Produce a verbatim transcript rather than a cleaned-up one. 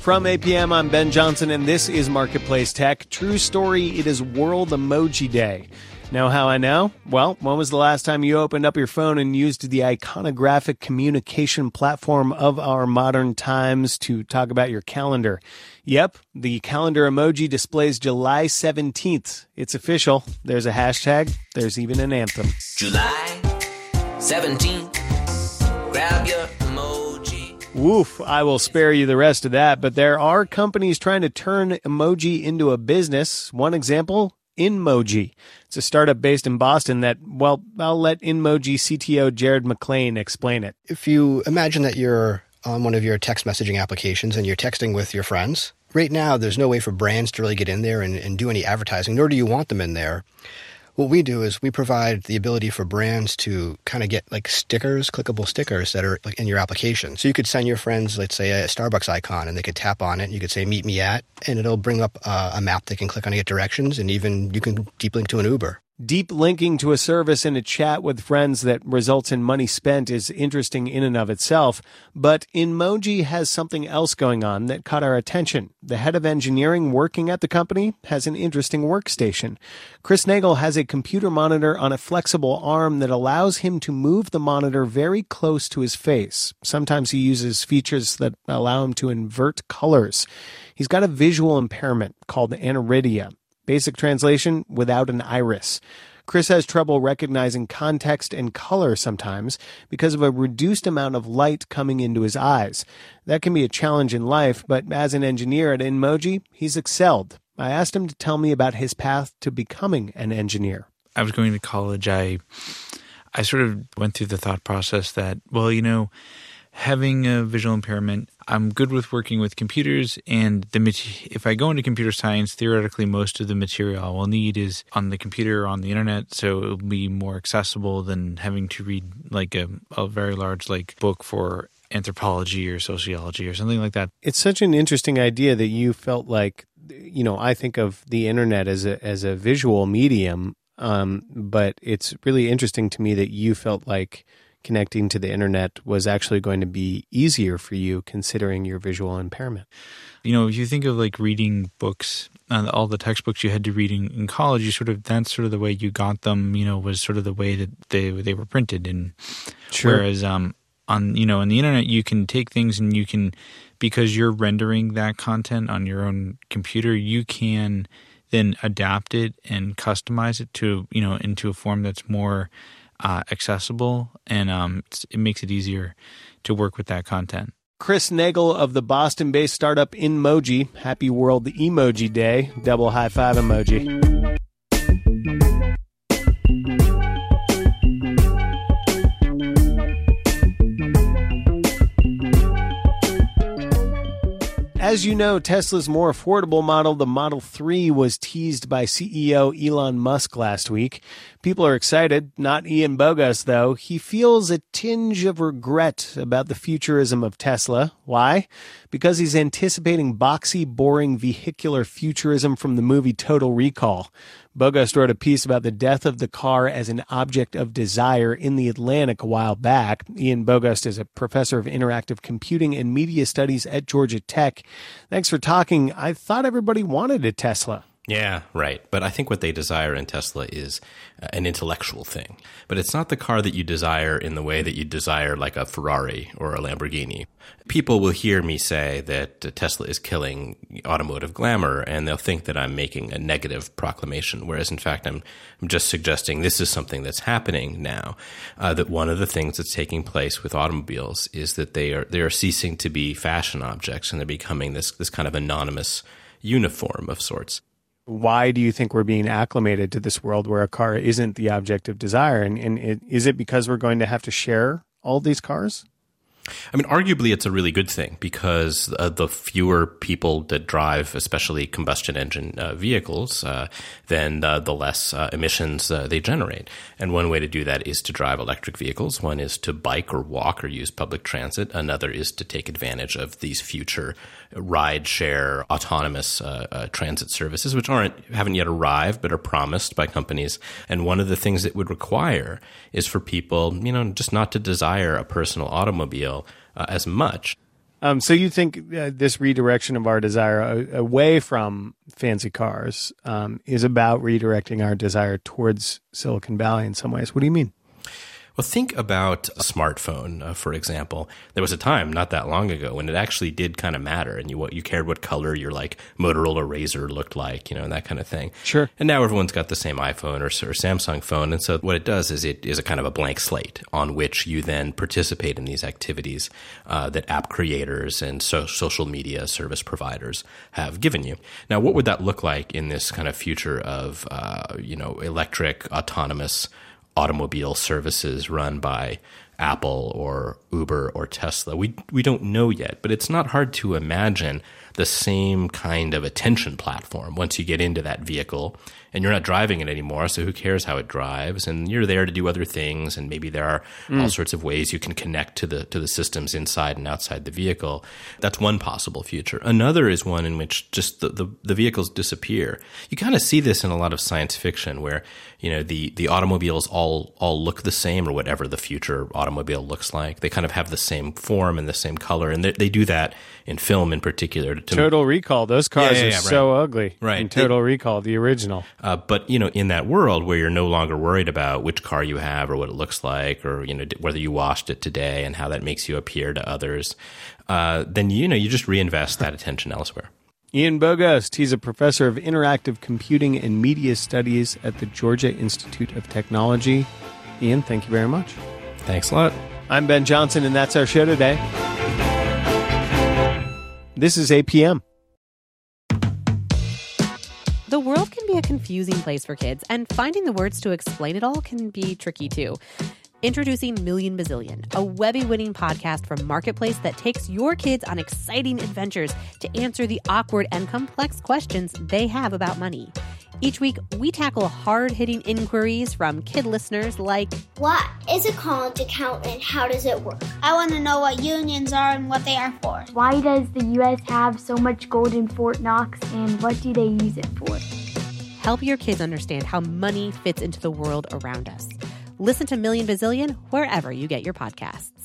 From A P M, I'm Ben Johnson, and this is Marketplace Tech. True story, it is World Emoji Day. Know how I know? Well, when was the last time you opened up your phone and used the iconographic communication platform of our modern times to talk about your calendar? Yep, the calendar emoji displays July seventeenth. It's official. There's a hashtag. There's even an anthem. July seventeenth. Grab your emoji. Woof, I will spare you the rest of that, but there are companies trying to turn emoji into a business. One example, InMoji. It's a startup based in Boston that, well, I'll let InMoji C T O Jared McLean explain it. If you imagine that you're on one of your text messaging applications and you're texting with your friends, right now there's no way for brands to really get in there and, and do any advertising, nor do you want them in there. What we do is we provide the ability for brands to kind of get like stickers, clickable stickers that are like in your application. So you could send your friends, let's say, a Starbucks icon, and they could tap on it. And you could say, meet me at, and it'll bring up uh, a map they can click on to get directions. And even you can deep link to an Uber. Deep linking to a service in a chat with friends that results in money spent is interesting in and of itself, but InMoji has something else going on that caught our attention. The head of engineering working at the company has an interesting workstation. Chris Nagel has a computer monitor on a flexible arm that allows him to move the monitor very close to his face. Sometimes he uses features that allow him to invert colors. He's got a visual impairment called aniridia. Basic translation, without an iris. Chris has trouble recognizing context and color sometimes because of a reduced amount of light coming into his eyes. That can be a challenge in life, but as an engineer at InMoji, he's excelled. I asked him to tell me about his path to becoming an engineer. I was going to college. I, I sort of went through the thought process that, well, you know, having a visual impairment, I'm good with working with computers, and the if I go into computer science, theoretically most of the material I will need is on the computer or on the internet, so it'll be more accessible than having to read like a, a very large like book for anthropology or sociology or something like that. It's such an interesting idea that you felt like, you know, I think of the internet as a as a visual medium, um, but it's really interesting to me that you felt like connecting to the internet was actually going to be easier for you considering your visual impairment. You know, if you think of like reading books, uh, all the textbooks you had to read in, in college, you sort of, that's sort of the way you got them, you know, was sort of the way that they they were printed. And sure. Whereas um, on, you know, on the internet, you can take things and you can, because you're rendering that content on your own computer, you can then adapt it and customize it to, you know, into a form that's more Uh, accessible, and um, it's, it makes it easier to work with that content. Chris Nagel of the Boston-based startup InMoji. Happy World Emoji Day. Double high five emoji. As you know, Tesla's more affordable model, the Model three, was teased by C E O Elon Musk last week. People are excited, not Ian Bogost, though. He feels a tinge of regret about the futurism of Tesla. Why? Because he's anticipating boxy, boring vehicular futurism from the movie Total Recall. Bogost wrote a piece about the death of the car as an object of desire in The Atlantic a while back. Ian Bogost is a professor of interactive computing and media studies at Georgia Tech. Thanks for talking. I thought everybody wanted a Tesla. Yeah, right. But I think what they desire in Tesla is uh, an intellectual thing. But it's not the car that you desire in the way that you desire like a Ferrari or a Lamborghini. People will hear me say that uh, Tesla is killing automotive glamour, and they'll think that I'm making a negative proclamation, whereas in fact I'm, I'm just suggesting this is something that's happening now, uh, that one of the things that's taking place with automobiles is that they are they are ceasing to be fashion objects, and they're becoming this this kind of anonymous uniform of sorts. Why do you think we're being acclimated to this world where a car isn't the object of desire? And, and it, is it because we're going to have to share all these cars? I mean, arguably, it's a really good thing because uh, the fewer people that drive, especially combustion engine uh, vehicles, uh, then uh, the less uh, emissions uh, they generate. And one way to do that is to drive electric vehicles. One is to bike or walk or use public transit. Another is to take advantage of these future ride-share autonomous uh, uh, transit services, which aren't haven't yet arrived but are promised by companies. And one of the things it would require is for people, you know, just not to desire a personal automobile Uh, as much. Um, so you think uh, this redirection of our desire uh, away from fancy cars um, is about redirecting our desire towards Silicon Valley in some ways? What do you mean? Well, think about a smartphone, uh, for example. There was a time not that long ago when it actually did kind of matter, and you what you cared what color your like Motorola Razr looked like, you know, and that kind of thing. Sure. And now everyone's got the same iPhone or, or Samsung phone, and so what it does is it is a kind of a blank slate on which you then participate in these activities uh, that app creators and so, social media service providers have given you. Now, what would that look like in this kind of future of uh, you know electric autonomous automobile services run by Apple or Uber or Tesla? We we don't know yet, but it's not hard to imagine the same kind of attention platform once you get into that vehicle and you're not driving it anymore, so who cares how it drives? And you're there to do other things, and maybe there are mm. all sorts of ways you can connect to the to the systems inside and outside the vehicle. That's one possible future. Another is one in which just the, the, the vehicles disappear. You kind of see this in a lot of science fiction where, you know, the, the automobiles all all look the same, or whatever the future automobile looks like. They kind of have the same form and the same color, and they, they do that in film in particular. To Total Recall. Those cars yeah, yeah, are yeah, so right. ugly. Right. In Total it, Recall, the original. Uh, but, you know, in that world where you're no longer worried about which car you have or what it looks like, or, you know, whether you washed it today and how that makes you appear to others, uh, then, you know, you just reinvest that attention elsewhere. Ian Bogost, he's a professor of interactive computing and media studies at the Georgia Institute of Technology. Ian, thank you very much. Thanks a lot. I'm Ben Johnson, and that's our show today. This is A P M. The world can be a confusing place for kids, and finding the words to explain it all can be tricky too. Introducing Million Bazillion, a Webby-winning podcast from Marketplace that takes your kids on exciting adventures to answer the awkward and complex questions they have about money. Each week, we tackle hard-hitting inquiries from kid listeners like, what is a college account and how does it work? I want to know what unions are and what they are for. Why does the U S have so much gold in Fort Knox, and what do they use it for? Help your kids understand how money fits into the world around us. Listen to Million Bazillion wherever you get your podcasts.